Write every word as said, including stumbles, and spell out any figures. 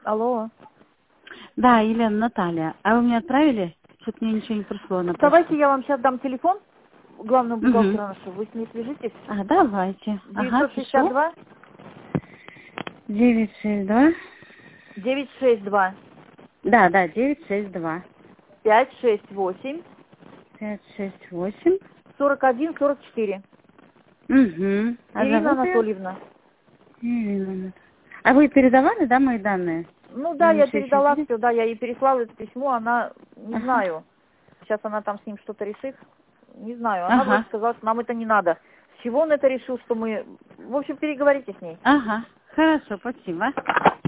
Алло. Да, Елена, Наталья. А вы мне отправили? Что-то мне ничего не пришло на почту. Давайте я вам сейчас дам телефон главного бухгалтера Угу. нашего. Вы с ней свяжитесь. А, давайте. Ага, девятьсот шестьдесят пишу. два девять шесть два. девятьсот шестьдесят два Да, да, девять шесть два. пятьсот шестьдесят восемь пять шесть восемь. сорок один сорок четыре. Угу. А Ирина зовут ее? Анатольевна. Ирина Анатольевна. А вы передавали, да, мои данные? Ну да, Или я еще еще передала будет? все, да, я ей переслала это письмо, она, не Ага. знаю, сейчас она там с ним что-то решит, не знаю, она вроде Ага. сказала, что нам это не надо. С чего он это решил, что мы, в общем, переговорите с ней. Ага. Хорошо, спасибо.